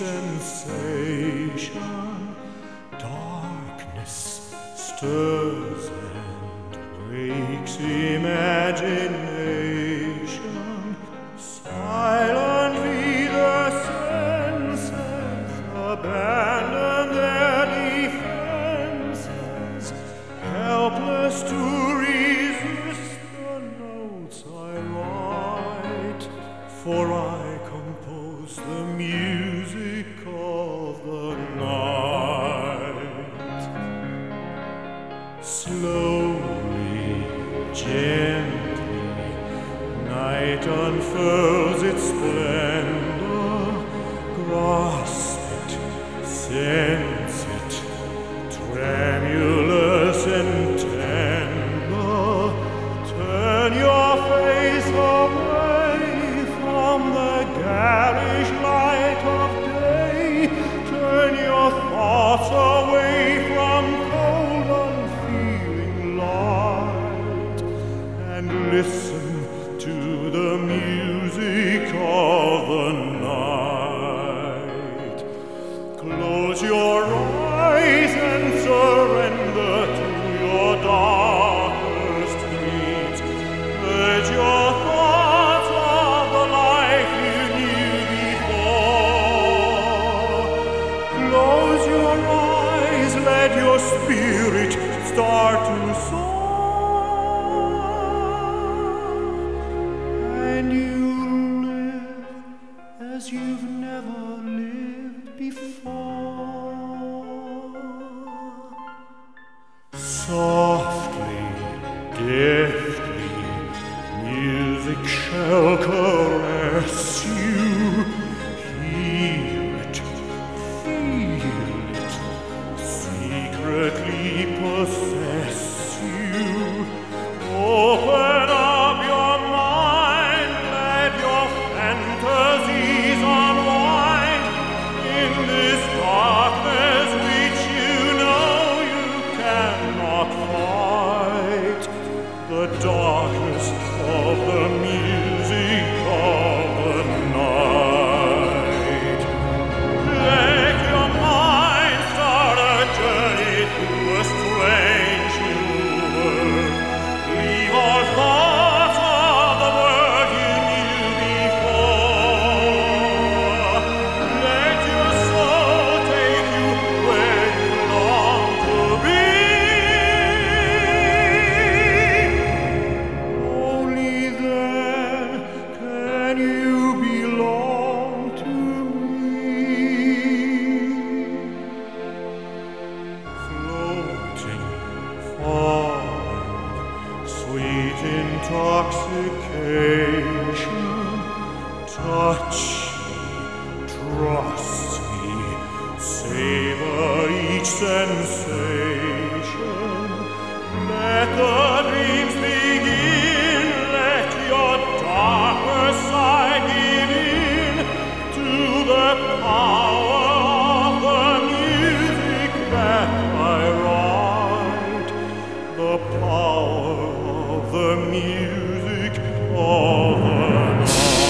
sensation. Darkness stirs and wakes imagination. Silently the senses abandon their defenses, helpless to resist the notes I write, for I compose the music of the night. Slowly, gently, night unfurls its splendor. Grasp it, sense it, tremulous and tender. Turn your face away from the garish light of day. Turn your thoughts away from cold, unfeeling light, and listen to the music of the night. Close your eyes and surrender to your darkest dreams. Purge your thoughts of the life you knew before. Close your eyes, let your spirit start to soar, and you'll live as you've never lived before. Softly, deftly, music shall caress you. Hear it, feel it, secretly possess you. Open up your mind, let your fantasies unwind in this darkness which you know you cannot fight. The darkness of the music of the night. Let your mind start a journey through a strange new world. Leave all thoughts of the world you knew before. Let your soul take you where you long to be. Only then can you belong to me. Floating, falling, sweet intoxication. Touch me, trust me, savor each sensation. Let the dreams begin, let your darker side give in to the power of the music that I write, the power of the music of the night.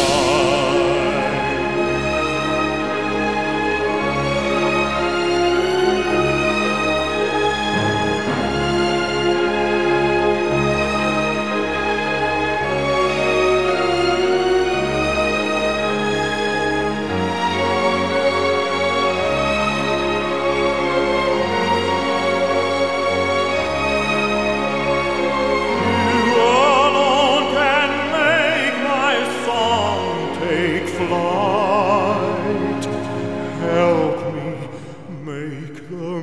You alone can make my song take flight. Help me make the